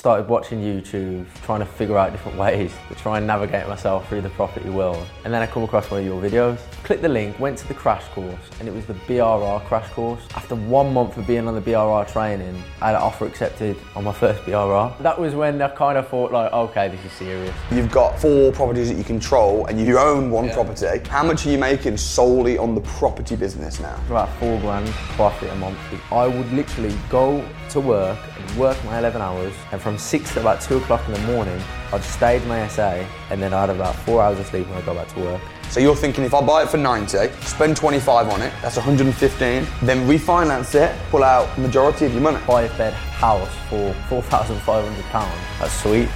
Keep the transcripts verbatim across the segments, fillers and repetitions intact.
started watching YouTube, trying to figure out different ways to try and navigate myself through the property world. And then I come across one of your videos, clicked the link, went to the crash course, and it was the B R R crash course. After one month of being on the B R R training, I had an offer accepted on my first B R R. That was when I kind of thought like, okay, this is serious. You've got four properties that you control and you own one Yeah. property. How much are you making solely on the property business now? About four grand profit a month. I would literally go to work and work my eleven hours, and from six to about two o'clock in the morning, I'd stage my S A, and then I'd have about four hours of sleep when I go back to work. So you're thinking if I buy it for ninety, spend twenty-five on it, that's one hundred fifteen, then refinance it, pull out the majority of your money. Five bed house for four thousand five hundred pounds. That's sweet.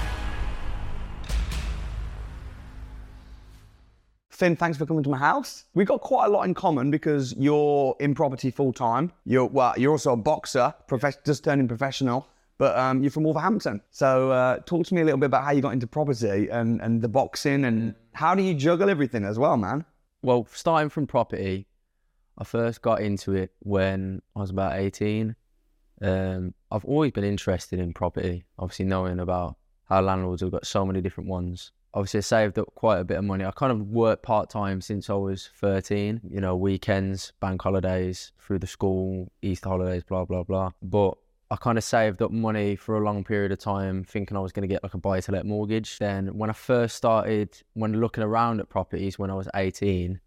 Finn, thanks for coming to my house. We've got quite a lot in common because you're in property full time. You're well, you're also a boxer, prof- just turning professional, but um, you're from Wolverhampton. So uh, talk to me a little bit about how you got into property and, and the boxing, and how do you juggle everything as well, man? Well, starting from property, I first got into it when I was about eighteen. Um, I've always been interested in property, obviously knowing about how landlords have got so many different ones. Obviously, I saved up quite a bit of money. I kind of worked part-time since I was thirteen, you know, weekends, bank holidays, through the school, Easter holidays, blah, blah, blah. But I kind of saved up money for a long period of time thinking I was going to get like a buy-to-let mortgage. Then when I first started, when looking around at properties when I was eighteen,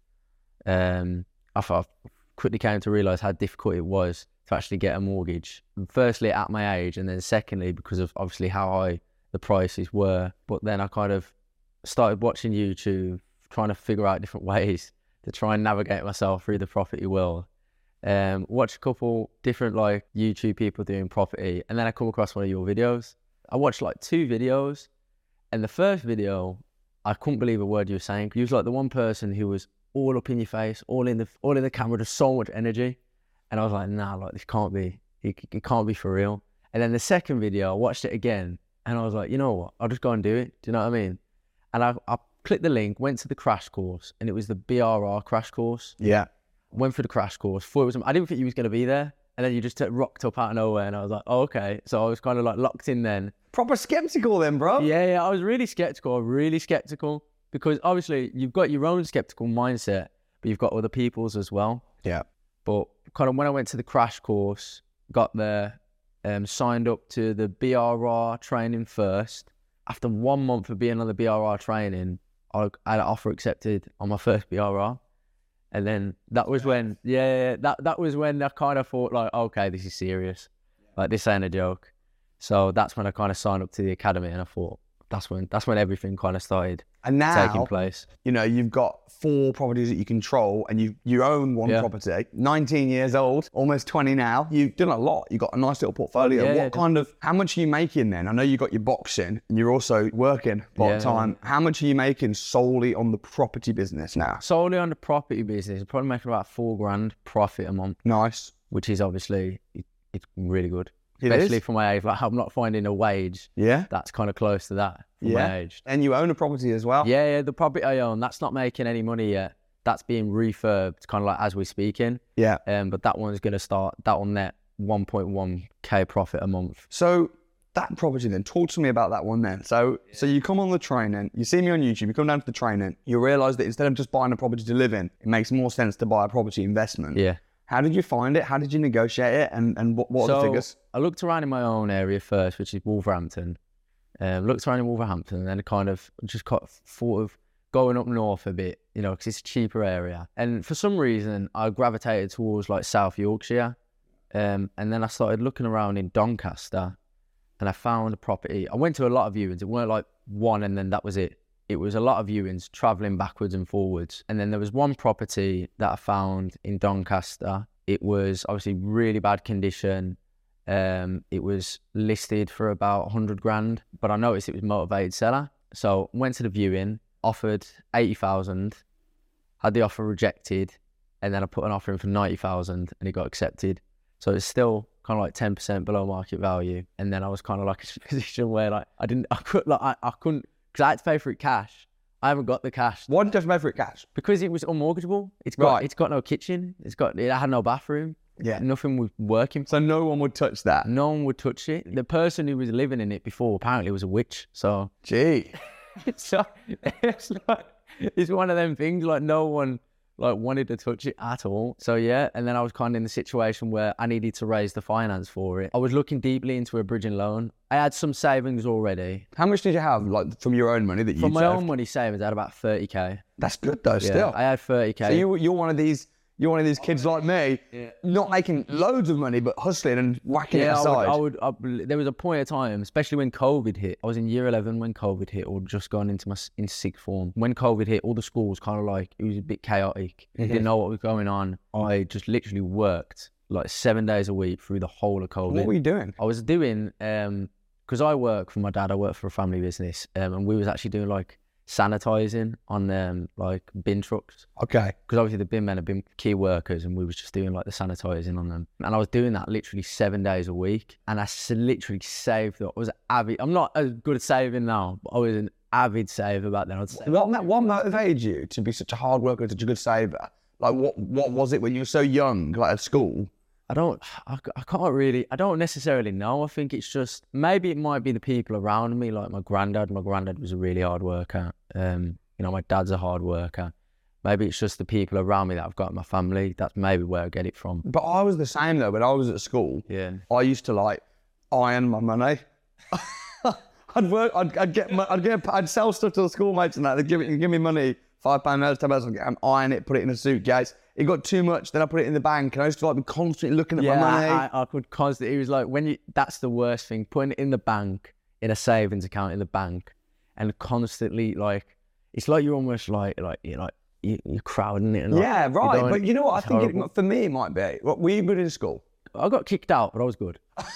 um, I thought I quickly came to realise how difficult it was to actually get a mortgage. Firstly, at my age, and then secondly, because of obviously how high the prices were. But then I kind of started watching YouTube, trying to figure out different ways to try and navigate myself through the property world. Um, watch a couple different like YouTube people doing property, and then I come across one of your videos. I watched like two videos, and the first video, I couldn't believe a word you were saying. You was like the one person who was all up in your face, all in the all in the camera, just so much energy, and I was like, nah, like this can't be, it, it can't be for real. And then the second video, I watched it again, and I was like, you know what, I'll just go and do it. Do you know what I mean? And I, I clicked the link, went to the crash course, and it was the B R R crash course. Yeah. Went through the crash course. Thought it was, I didn't think you was going to be there. And then you just rocked up out of nowhere, and I was like, oh, okay. So I was kind of like locked in then. Proper skeptical then, bro. Yeah, yeah, I was really skeptical, really skeptical. Because obviously you've got your own skeptical mindset, but you've got other people's as well. Yeah. But kind of when I went to the crash course, got there, um, signed up to the B R R training first. After one month of being on the B R R training, I had an offer accepted on my first B R R. And then that was when, yeah, that, that was when I kind of thought like, okay, this is serious. Like this ain't a joke. So that's when I kind of signed up to the academy, and I thought that's when, that's when everything kind of started And now, taking place. you know, you've got four properties that you control, and you you own one Yeah. property. nineteen years old, almost twenty now. You've done a lot. You've got a nice little portfolio. Yeah, what yeah. kind of, how much are you making then? I know you got your boxing, and you're also working part-time. How much are you making solely on the property business now? Solely on the property business, I'm probably making about four grand profit a month, Nice. which is obviously, it, it's really good. It Especially is? for my age. Like I'm not finding a wage Yeah. that's kind of close to that for Yeah. my age. And you own a property as well? Yeah, yeah, the property I own, that's not making any money yet. That's being refurbed, kind of like as we're speaking. Yeah. Um, but that one's going to start, that will net one point one K profit a month. So that property then, talk to me about that one then. So so you come on the training, you see me on YouTube, you come down to the training, you realise that instead of just buying a property to live in, it makes more sense to buy a property investment. Yeah. How did you find it? How did you negotiate it? And, and what, what are the So figures? I looked around in my own area first, which is Wolverhampton. Um, looked around in Wolverhampton, and then I kind of just got thought of going up north a bit, you know, because it's a cheaper area. And for some reason, I gravitated towards like South Yorkshire. Um, and then I started looking around in Doncaster, and I found a property. I went to a lot of viewings. It weren't like one and then that was it. It was a lot of viewings, travelling backwards and forwards. And then there was one property that I found in Doncaster. It was obviously really bad condition. Um, it was listed for about one hundred grand, but I noticed it was motivated seller. So went to the viewing, offered eighty thousand, had the offer rejected, and then I put an offer in for ninety thousand and it got accepted. So it's still kind of like ten percent below market value. And then I was kind of like in a position where like I didn't, I could like I, I couldn't, because I had to pay for it cash. I haven't got the cash. Why did you have to pay for it cash? Because it was unmortgageable. It's got Right. it's got no kitchen. It's got it had no bathroom. Yeah. Nothing was working. So no one would touch that. No one would touch it. The person who was living in it before apparently was a witch. So, Gee. so it's like, it's one of them things, like no one like wanted to touch it at all. So yeah, and then I was kind of in the situation where I needed to raise the finance for it. I was looking deeply into a bridging loan. I had some savings already. How much did you have, like, from your own money that you From my saved? own money savings, I had about thirty K. That's good though, Yeah, still. I had thirty K. So you, you're one of these, you're one of these kids like me, Yeah. not making loads of money, but hustling and whacking it Yeah, I aside. would, I would, I would, there was a point of time, especially when COVID hit. I was in year eleven when COVID hit, or just gone into my in sixth form. When COVID hit, all the schools kind of like, it was a bit chaotic. Mm-hmm. Didn't know what was going on. I just literally worked like seven days a week through the whole of COVID. What were you doing? I was doing, um, because I work for my dad, I work for a family business, um, and we was actually doing like sanitizing on um, like bin trucks. Okay. Because obviously the bin men have been key workers, and we was just doing like the sanitizing on them. And I was doing that literally seven days a week. And I s- literally saved up. I was avid. I'm not as good at saving now, but I was an avid saver back then. I'd save. What, ma- what motivated you to be such a hard worker, such a good saver? Like, what, what was it when you were so young, like at school? I don't, I, I can't really, I don't necessarily know. I think it's just, maybe it might be the people around me, like my granddad. My granddad was a really hard worker. Um, you know, my dad's a hard worker. Maybe it's just the people around me that I've got in my family. That's maybe where I get it from. But I was the same though. When I was at school, Yeah. I used to like iron my money. I'd work. I'd, I'd get. My, I'd get. I'd sell stuff to the schoolmates and that. They'd give me, give me money, five pound notes, ten pounds. I'd get- I'd iron it, put it in a suitcase. It got too much. Then I put it in the bank, and I used to like be constantly looking at Yeah, my money. I, I could constantly, it was like, when you, that's the worst thing, putting it in the bank, in a savings account in the bank, and constantly like, it's like you're almost like, like, you're like, you, you're crowding it. And like, yeah, you're right. going- But you know what? I it's think horrible. it, for me, it might be. What, were you good in school? I got kicked out, but I was good.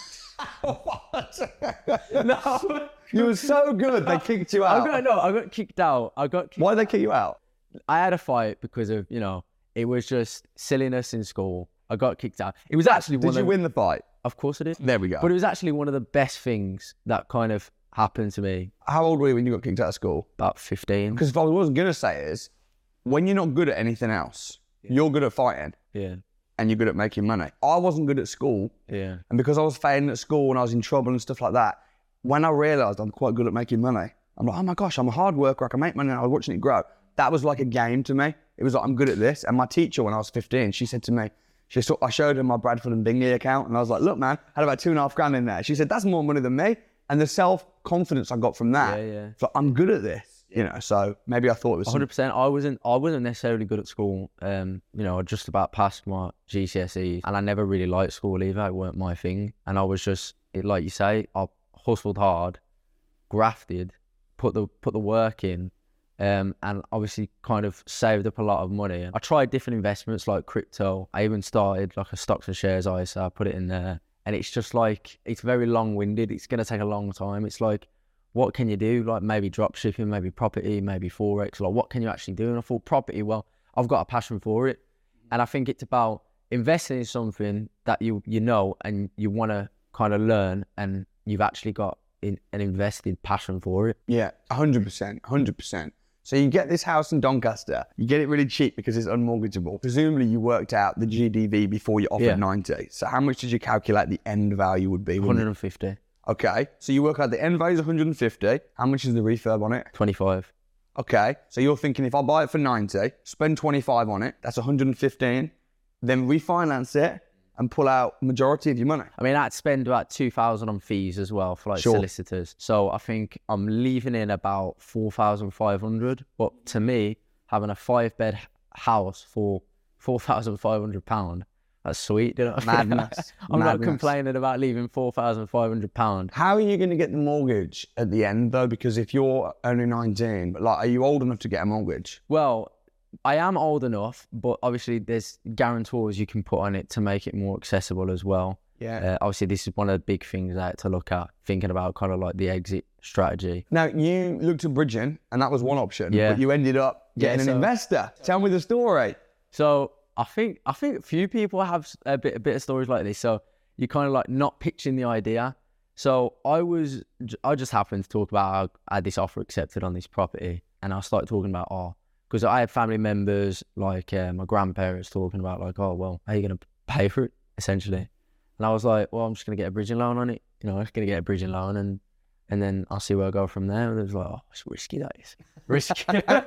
No. You were so good, they kicked you I out. got, no, I got kicked out. I got kicked Why did they kick you out? I had a fight because of, you know, it was just silliness in school. I got kicked out. It was actually one Did you of, win the fight? Of course I did. There we go. But it was actually one of the best things that kind of happened to me How old were you when you got kicked out of school? about fifteen. Because what I was going to say is, when you're not good at anything else, you're good at fighting Yeah, and you're good at making money. I wasn't good at school, yeah. and because I was failing at school and I was in trouble and stuff like that, when I realised I'm quite good at making money, I'm like, oh my gosh, I'm a hard worker, I can make money, and I was watching it grow. That was like a game to me. It was like, I'm good at this. And my teacher, when I was fifteen, she said to me, she saw, I showed her my Bradford and Bingley account, and I was like, look, man, I had about two and a half grand in there. She said, that's more money than me. And the self-confidence I got from that, Yeah, yeah. it's like, I'm good at this, you know, so maybe I thought it was one hundred percent. I wasn't. I wasn't necessarily good at school. Um, you know, I just about passed my G C S Es, and I never really liked school either. It weren't my thing, and I was just, it, like you say, I hustled hard, grafted, put the put the work in, um, and obviously kind of saved up a lot of money. I tried different investments like crypto. I even started like a stocks and shares I S A. I put it in there, and it's just like, it's very long-winded. It's going to take a long time. It's like, what can you do? Like maybe drop shipping, maybe property, maybe Forex. Like what can you actually do? And I thought property, well, I've got a passion for it. And I think it's about investing in something that you you know and you want to kind of learn, and you've actually got in, an invested passion for it. Yeah, one hundred percent, one hundred percent. So you get this house in Doncaster, you get it really cheap because it's unmortgageable. Presumably you worked out the G D V before you offered Yeah. ninety. So how much did you calculate the end value would be? one hundred fifty, Okay, so you work out the end value is one hundred fifty. How much is the refurb on it? twenty-five. Okay, so you're thinking if I buy it for ninety, spend twenty-five on it, that's one hundred fifteen, then refinance it and pull out majority of your money. I mean, I'd spend about two thousand on fees as well for like Sure. solicitors. So I think I'm leaving in about four thousand five hundred. But to me, having a five bed house for four thousand five hundred pounds, that's sweet. You know? Madness. I'm not Madness. complaining about leaving four thousand five hundred pounds. How are you going to get the mortgage at the end though? Because if you're only nineteen, but like, are you old enough to get a mortgage? Well, I am old enough, but obviously there's guarantors you can put on it to make it more accessible as well. Yeah. Uh, obviously, this is one of the big things I had to look at, thinking about kind of like the exit strategy. Now, you looked at bridging, and that was one option, Yeah. but you ended up getting Yeah, an so- investor. Tell me the story. So I think I think a few people have a bit a bit of stories like this. So you kind of like not pitching the idea. So I was I just happened to talk about how I had this offer accepted on this property, and I started talking about oh, because I had family members like uh, my grandparents talking about like oh well, how are you gonna pay for it? essentially. And I was like, well, I'm just going to get a bridging loan on it. You know, I'm just going to get a bridging loan and and then I'll see where I go from there. And it was like, oh, it's risky, that is. Risky.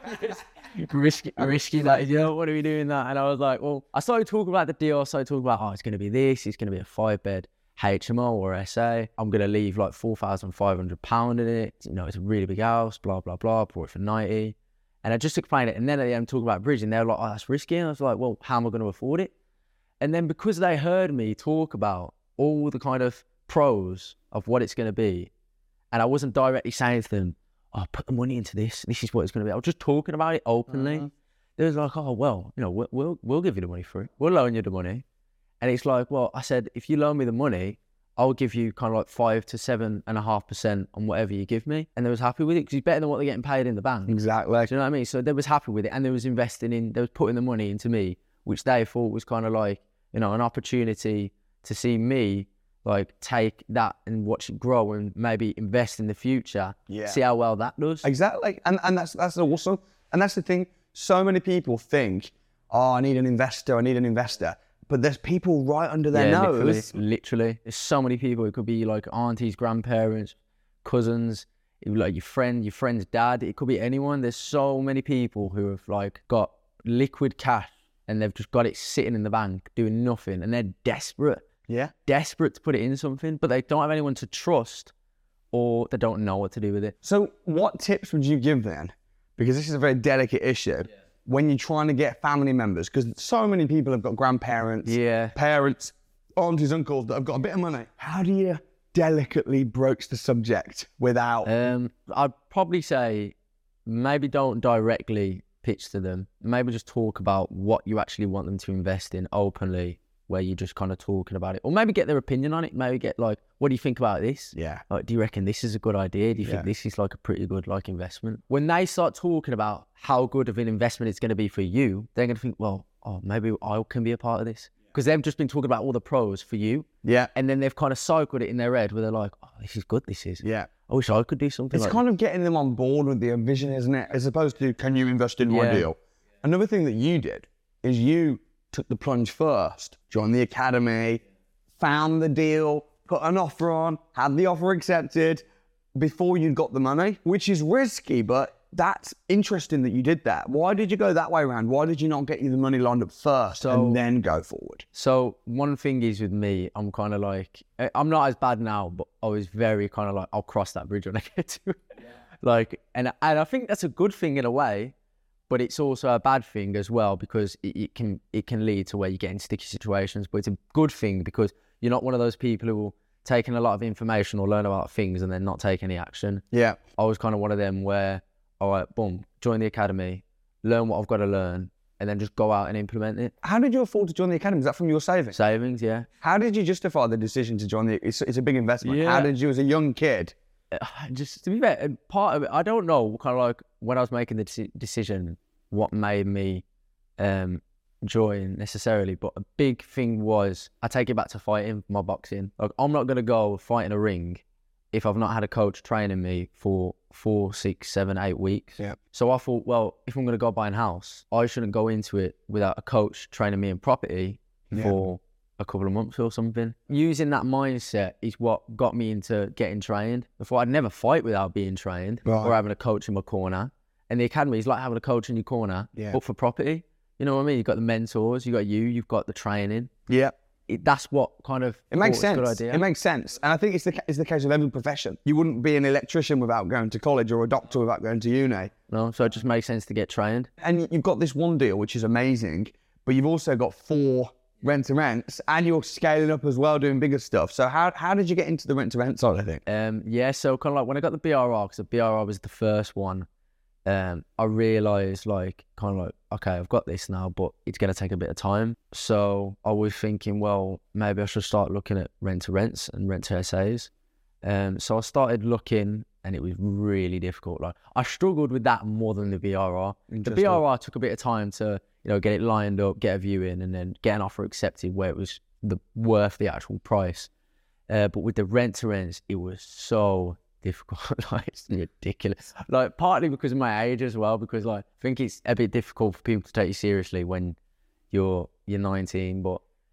risky, risky, that is. You know, what are we doing that? And I was like, well, I started talking about the deal. I started talking about, oh, it's going to be this. It's going to be a five-bed H M O or S A. I'm going to leave like four thousand five hundred pounds in it. You know, it's a really big house, blah, blah, blah. Bought it for ninety. And I just explained it. And then at the end, talking about bridging, they were like, oh, that's risky. And I was like, well, how am I going to afford it? And then because they heard me talk about all the kind of pros of what it's going to be, and I wasn't directly saying to them, oh, put the money into this. This is what it's going to be. I was just talking about it openly. Mm-hmm. They was like, oh, well, you know, we'll, we'll we'll give you the money for it. We'll loan you the money. And it's like, well, I said, if you loan me the money, I'll give you kind of like five to seven and a half percent on whatever you give me. And they was happy with it because it's better than what they're getting paid in the bank. Exactly. Do you know what I mean? So they was happy with it. And they was investing in, they was putting the money into me, which they thought was kind of like, you know, an opportunity to see me like take that and watch it grow and maybe invest in the future. Yeah. See how well that does. Exactly. And and that's that's awesome. And that's the thing. So many people think, oh, I need an investor, I need an investor. But there's people right under their yeah, nose. Literally, literally. There's so many people. It could be like aunties, grandparents, cousins, like your friend, your friend's dad. It could be anyone. There's so many people who have like got liquid cash and they've just got it sitting in the bank doing nothing and they're desperate. Yeah. Desperate to put it in something, but they don't have anyone to trust or they don't know what to do with it. So what tips would you give then? Because this is a very delicate issue. Yeah. When you're trying to get family members, because so many people have got grandparents, yeah. parents, aunties, uncles that have got a bit of money. How do you delicately broach the subject without... Um, I'd probably say maybe don't directly pitch to them. Maybe just talk about what you actually want them to invest in openly, where you're just kind of talking about it. Or maybe get their opinion on it. Maybe get like, what do you think about this? Yeah. Like, do you reckon this is a good idea? Do you yeah. think this is like a pretty good like investment? When they start talking about how good of an investment it's going to be for you, they're going to think, well, oh, maybe I can be a part of this. Because they've just been talking about all the pros for you. Yeah. And then they've kind of cycled it in their head where they're like, oh, this is good, this is. Yeah. I wish I could do something It's like kind that. of getting them on board with the vision, isn't it? As opposed to, can you invest in my yeah. deal? Another thing that you did is you took the plunge first, joined the academy, found the deal, put an offer on, had the offer accepted before you got the money, which is risky, but that's interesting that you did that. Why did you go that way around? Why did you not get you the money lined up first so, and then go forward? So one thing is with me, I'm kind of like, I'm not as bad now, but I was very kind of like, I'll cross that bridge when I get to it. Yeah. Like, and, and I think that's a good thing in a way, but it's also a bad thing as well because it, it can it can lead to where you get in sticky situations. But it's a good thing because you're not one of those people who will take in a lot of information or learn about things and then not take any action. Yeah. I was kind of one of them where, all right, boom, join the academy, learn what I've got to learn, and then just go out and implement it. How did you afford to join the academy? Is that from your savings? Savings, yeah. How did you justify the decision to join the... It's, it's a big investment. Yeah. How did you, as a young kid... Just to be fair, part of it, I don't know, kind of like when I was making the de- decision, what made me um, join necessarily, but a big thing was I take it back to fighting, my boxing. Like, I'm not going to go fight in a ring if I've not had a coach training me for four, six, seven, eight weeks. Yeah. So I thought, well, if I'm going to go buy a house, I shouldn't go into it without a coach training me in property yeah. for a couple of months or something. Using that mindset is what got me into getting trained. Before, I'd never fight without being trained right. or having a coach in my corner. And the academy is like having a coach in your corner, yeah. but for property. You know what I mean? You've got the mentors, you got you, you've got the training. Yeah. It, that's what kind of... It makes sense. Good idea. It makes sense. And I think it's the, it's the case of every profession. You wouldn't be an electrician without going to college or a doctor without going to uni. No, so it just makes sense to get trained. And you've got this one deal, which is amazing, but you've also got four rent-to-rents and you're scaling up as well, doing bigger stuff. So how how did you get into the rent-to-rent side, I think? Um, yeah, so kind of like when I got the B R R, because the B R R was the first one, um, I realised like kind of like, okay, I've got this now, but it's going to take a bit of time. So I was thinking, well, maybe I should start looking at rent-to-rents and rent-to-S As. Um, so I started looking and it was really difficult. Like I struggled with that more than the B R R. The B R R took a bit of time to, you know, get it lined up, get a view in, and then get an offer accepted where it was the worth the actual price. Uh, but with the rent-to-rents, it was so difficult. Like it's ridiculous. Like partly because of my age as well, because like I think it's a bit difficult for people to take you seriously when you're you're nineteen. But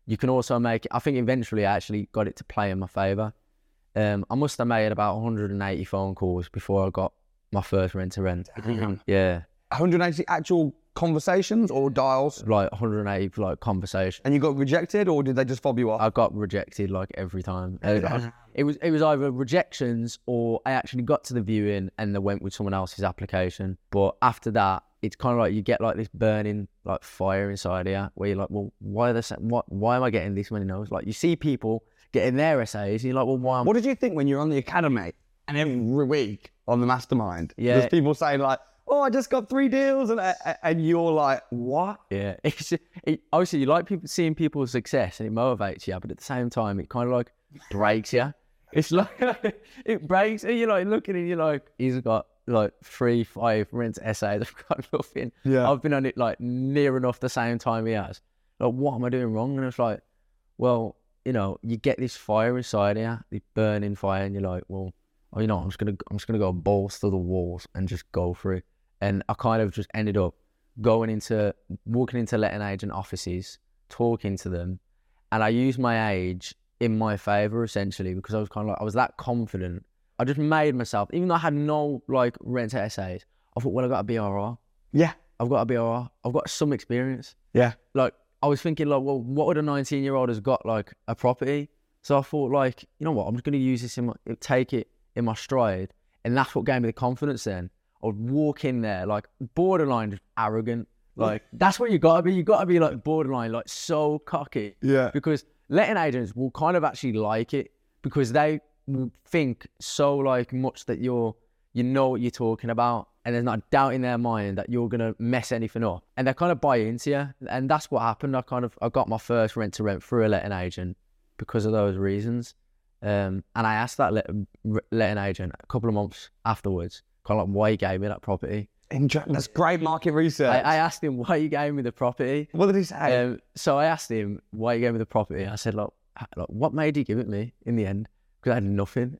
you can also make, I think eventually I actually got it to play in my favour. Um, I must have made about one hundred eighty phone calls before I got my first rent-to-rent. Yeah. one hundred eighty actual conversations or dials? Like one hundred eighty like conversations. And you got rejected, or did they just fob you off? I got rejected like every time. It was it was either rejections or I actually got to the viewing and they went with someone else's application. But after that, it's kind of like you get like this burning like fire inside here where you're like, well, why are they saying, what? Why am I getting this many no's? Like you see people getting their essays, and you're like, well, why? Am What did you think when you were on the academy and every week on the mastermind? Yeah. There's people saying like, oh, I just got three deals, and and you're like, what? Yeah, it's it, obviously you like people seeing people's success and it motivates you, but at the same time it kind of like breaks you. It's like it breaks, and you're like looking and you're like, he's got like three, five rent essays. I've got nothing. Yeah. I've been on it like near enough the same time he has. Like, what am I doing wrong? And it's like, well, you know, you get this fire inside you, the burning fire, and you're like, well, oh, you know, I'm just gonna, I'm just gonna go balls to the walls and just go for it. And I kind of just ended up going into, walking into letting agent offices, talking to them. And I used my age in my favour, essentially, because I was kind of like, I was that confident. I just made myself, even though I had no, like, rent essays, I thought, well, I've got a B R R. Yeah. I've got a B R R. I've got some experience. Yeah. Like, I was thinking, like, well, what would a nineteen-year-old has got, like, a property? So I thought, like, you know what, I'm just going to use this in my, take it in my stride. And that's what gave me the confidence then. I would walk in there, like, borderline just arrogant. Like, that's what you got to be. You got to be, like, borderline, like, so cocky. Yeah. Because letting agents will kind of actually like it because they will think so, like, much that you're, you know what you're talking about. And there's not a doubt in their mind that you're going to mess anything up. And they kind of buy into you. And that's what happened. I kind of, I got my first rent to rent through a letting agent because of those reasons. Um, and I asked that let, letting agent a couple of months afterwards, kind of like why he gave me that property. Interesting. That's great market research. I, I asked him why he gave me the property. What did he say? Um, so I asked him why he gave me the property. I said, look, look what made you give it me in the end? Because I had nothing.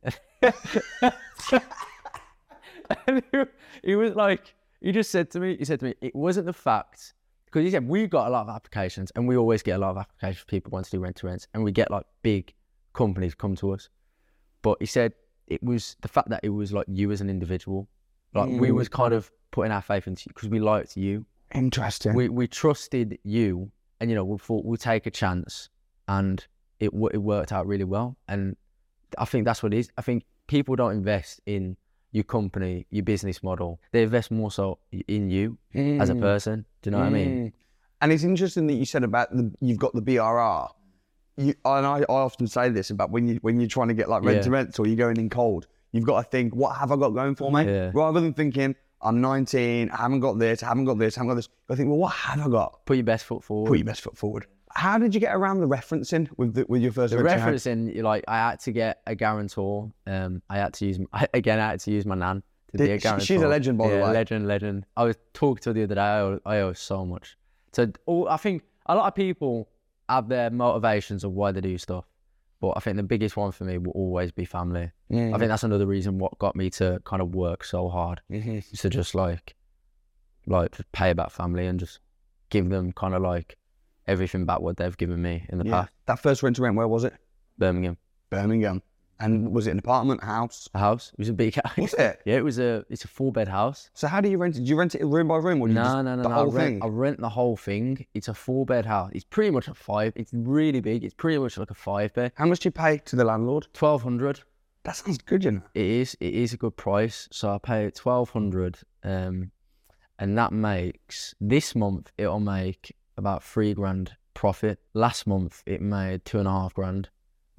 And he, he was like, he just said to me, he said to me, it wasn't the fact, because he said, we got a lot of applications and we always get a lot of applications for people who want to do rent to rents and we get like big companies come to us. But he said it was the fact that it was like you as an individual. Like mm. we was kind of putting our faith into you because we liked you. Interesting. We we trusted you, and you know we thought we'll take a chance, and it it worked out really well. And I think that's what it is. I think people don't invest in your company, your business model. They invest more so in you mm. as a person. Do you know mm. what I mean? And it's interesting that you said about the, you've got the B R R. You, and I, I often say this about when you when you're trying to get like rent yeah. to rent or you're going in cold. You've got to think, what have I got going for me? Yeah. Rather than thinking, I'm nineteen, I haven't got this, I haven't got this, I haven't got this. I think, well, what have I got? Put your best foot forward. Put your best foot forward. How did you get around the referencing with the, with your first? The referencing, like I had to get a guarantor. Um, I had to use I, again. I had to use my nan to did, be a guarantor. She's a legend, by yeah, the way. Legend, legend. I was talking to her the other day. I owe, I owe so much. So all, I think a lot of people have their motivations of why they do stuff. But I think the biggest one for me will always be family. Mm-hmm. I think that's another reason what got me to kind of work so hard. Mm-hmm. Is to just like, like just pay back family and just give them kind of like everything back what they've given me in the yeah. past. That first rent to rent, where was it? Birmingham. Birmingham. And was it an apartment, house? A house. It was a big house. Was it? Yeah, it was a. It's a four bed house. So how do you rent it? Did you rent it room by room, or did no, you just, no, no, the no. whole I rent, thing? I rent the whole thing. It's a four bed house. It's pretty much a five. It's really big. It's pretty much like a five bed. How much do you pay to the landlord? Twelve hundred. That sounds good, you know. It is. It is a good price. So I pay twelve hundred, um, and that makes this month it'll make about three grand profit. Last month it made two and a half grand.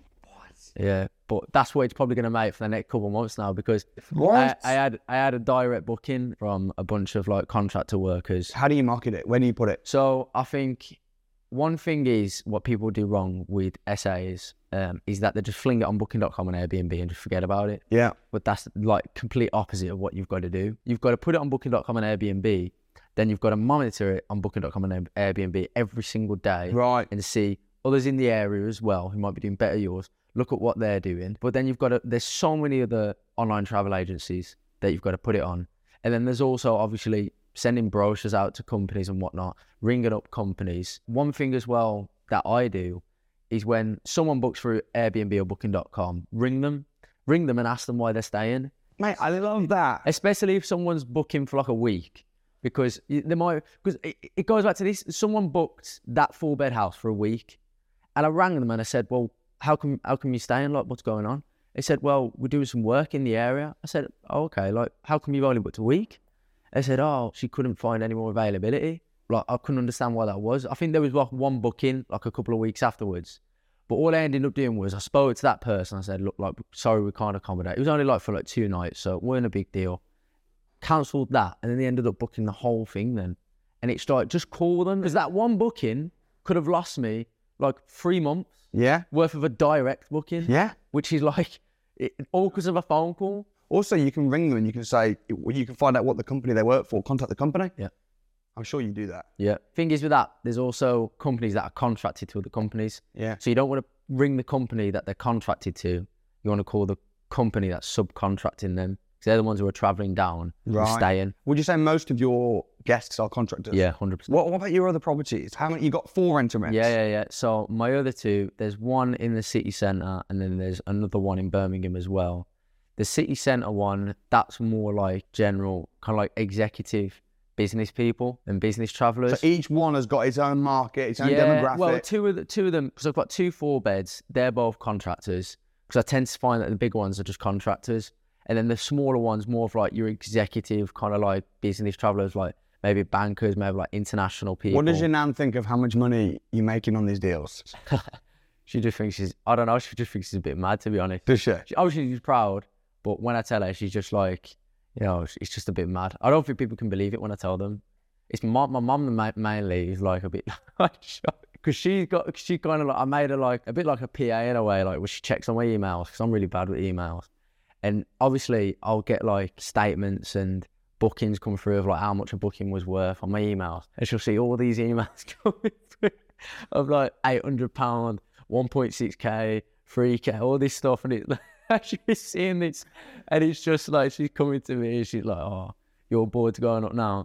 Yeah, but that's what it's probably going to make for the next couple of months now because I, I had I had a direct booking from a bunch of like contractor workers. How do you market it? Where do you put it? So I think one thing is what people do wrong with S As um, is that they just fling it on booking dot com and Airbnb and just forget about it. Yeah. But that's like complete opposite of what you've got to do. You've got to put it on booking dot com and Airbnb. Then you've got to monitor it on booking dot com and Airbnb every single day. Right. And see others in the area as well who might be doing better than yours. Look at what they're doing. But then you've got to, there's so many other online travel agencies that you've got to put it on. And then there's also obviously sending brochures out to companies and whatnot, ringing up companies. One thing as well that I do is when someone books through Airbnb or booking dot com, ring them, ring them and ask them why they're staying. Mate, I love that. Especially if someone's booking for like a week, because they might, because it, it goes back to this. Someone booked that four bed house for a week, and I rang them and I said, well, how come, how come you staying? Like, what's going on? They said, well, we're doing some work in the area. I said, oh, okay, like, how come you've only booked a week? They said, oh, she couldn't find any more availability. Like, I couldn't understand why that was. I think there was like one booking, like a couple of weeks afterwards. But all I ended up doing was I spoke to that person. I said, look, like, sorry, we can't accommodate. It was only like for like two nights, so it weren't a big deal. Cancelled that. And then they ended up booking the whole thing then. And it's like, just call them. Because that one booking could have lost me like three months Yeah. worth of a direct booking. Yeah. Which is like, it, all because of a phone call. Also, you can ring them and you can say, you can find out what the company they work for, contact the company. Yeah. I'm sure you do that. Yeah. Thing is with that, there's also companies that are contracted to other companies. Yeah. So you don't want to ring the company that they're contracted to. You want to call the company that's subcontracting them. Because they're the ones who are travelling down Right. and staying. Would you say most of your guests are contractors? Yeah, one hundred percent. What, what about your other properties? How many? You got four rent to rents? Yeah, yeah, yeah. So my other two, there's one in the city centre and then there's another one in Birmingham as well. The city centre one, that's more like general, kind of like executive business people and business travellers. So each one has got its own market, its own Yeah, demographic. well, two of the, two of them, because I've got two four beds, they're both contractors. Because I tend to find that the big ones are just contractors. And then the smaller ones, more of like your executive kind of like business travellers, like maybe bankers, maybe like international people. What does your nan think of how much money you're making on these deals? She just thinks she's, I don't know, she just thinks she's a bit mad, to be honest. Does she? She, obviously she's proud, but when I tell her, she's just like, you know, it's just a bit mad. I don't think people can believe it when I tell them. It's my my mum mainly is like a bit like shocked because she's got she kind of like I made her like a bit like a P A in a way, like where she checks on my emails because I'm really bad with emails, and obviously I'll get like statements and bookings come through of like how much a booking was worth on my emails, and she'll see all these emails coming through of like eight hundred pound, one point six k, three k, all this stuff, and it. She's seeing this, and it's just like she's coming to me, and she's like, "Oh, your board's going up now,"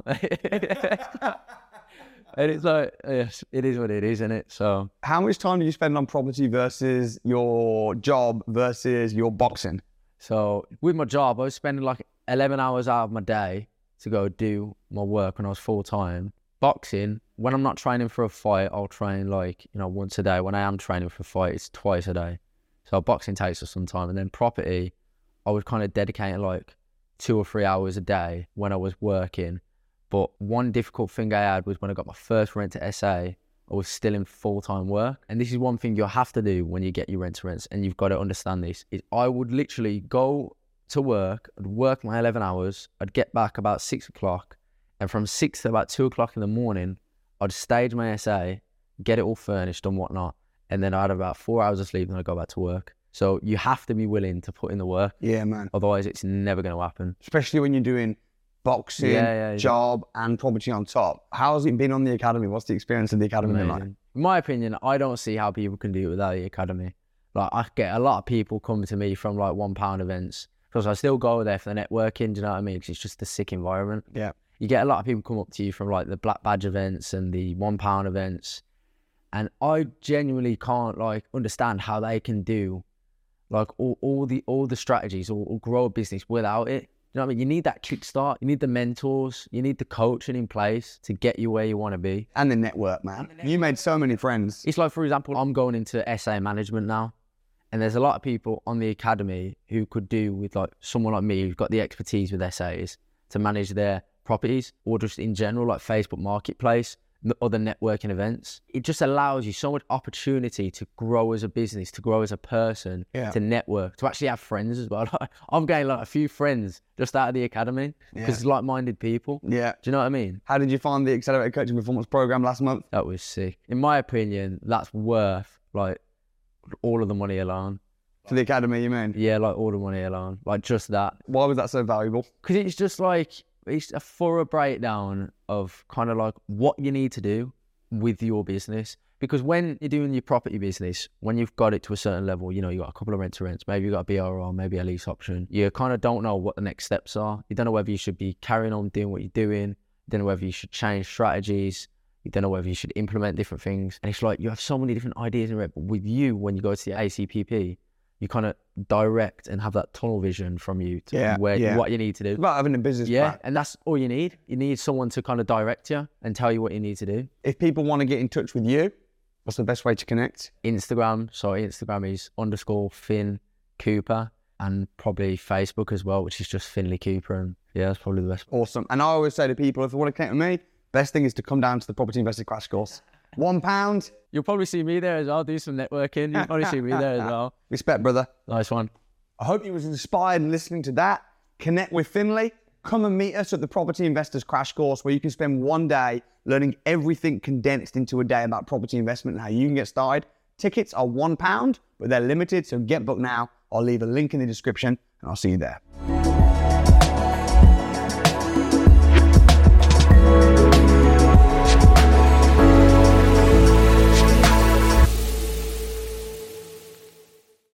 and it's like, yes, it is what it is, isn't it? So, how much time do you spend on property versus your job versus your boxing? So with my job, I was spending like eleven hours out of my day to go do my work when I was full time. Boxing, when I'm not training for a fight, I'll train like you know once a day. When I am training for a fight, it's twice a day. So boxing takes us some time, and then property, I was kind of dedicating like two or three hours a day when I was working. But one difficult thing I had was when I got my first rent to S A, I was still in full-time work. And this is one thing you have to do when you get your rent to rents, and you've got to understand this, is I would literally go to work, I'd work my eleven hours, I'd get back about six o'clock, and from six to about two o'clock in the morning, I'd stage my S A, get it all furnished and whatnot. And then I had about four hours of sleep and I go back to work. So you have to be willing to put in the work. Yeah, man. Otherwise, it's never going to happen. Especially when you're doing boxing, Yeah, yeah, yeah. job, and property on top. How's it been on the academy? What's the experience of the academy been like? Amazing. In my opinion, I don't see how people can do it without the academy. Like I get a lot of people coming to me from like one pound events because I still go there for the networking. Do you know what I mean? Because it's just a sick environment. Yeah. You get a lot of people come up to you from like the black badge events and the one pound events. And I genuinely can't like understand how they can do like all, all the all the strategies or, or grow a business without it. You know what I mean? You need that kickstart. You need the mentors. You need the coaching in place to get you where you want to be. And the network, man. The network. You made so many friends. It's like, for example, I'm going into S A management now. And there's a lot of people on the academy who could do with like someone like me who's got the expertise with S As to manage their properties or just in general, like Facebook Marketplace, other networking events. It just allows you so much opportunity to grow as a business, to grow as a person, yeah. to network, to actually have friends as well. I'm getting like a few friends just out of the academy because yeah. it's like-minded people. Yeah. Do you know what I mean? How did you find the Accelerated Coaching Performance Program last month? That was sick. In my opinion, that's worth like all of the money alone. For the academy, you mean? Yeah, like all the money alone. Like just that. Why was that so valuable? Because it's just like, it's a thorough breakdown of kind of like what you need to do with your business. Because when you're doing your property business, when you've got it to a certain level, you know, you've got a couple of rent to rents, maybe you've got a B R O, maybe a lease option. You kind of don't know what the next steps are. You don't know whether you should be carrying on doing what you're doing. You don't know whether you should change strategies. You don't know whether you should implement different things. And it's like you have so many different ideas in it. But with you, when you go to the A C P P, you kind of direct and have that tunnel vision from you to Yeah, where yeah. what you need to do. It's about having a business Yeah, plan. and that's all you need. You need someone to kind of direct you and tell you what you need to do. If people want to get in touch with you, what's the best way to connect? Instagram, sorry, Instagram is underscore Finn Cooper, and probably Facebook as well, which is just Finley Cooper. And yeah, that's probably the best. Awesome. And I always say to people, if they want to connect with me, best thing is to come down to the Property Investor Crash Course. One pound. You'll probably see me there as well. Do some networking. You'll probably see me there as well. Respect, brother. Nice one. I hope you was inspired listening to that. Connect with Finley. Come and meet us at the Property Investors Crash Course, where you can spend one day learning everything condensed into a day about property investment and how you can get started. Tickets are one pound, but they're limited, so get booked now. I'll leave a link in the description, and I'll see you there.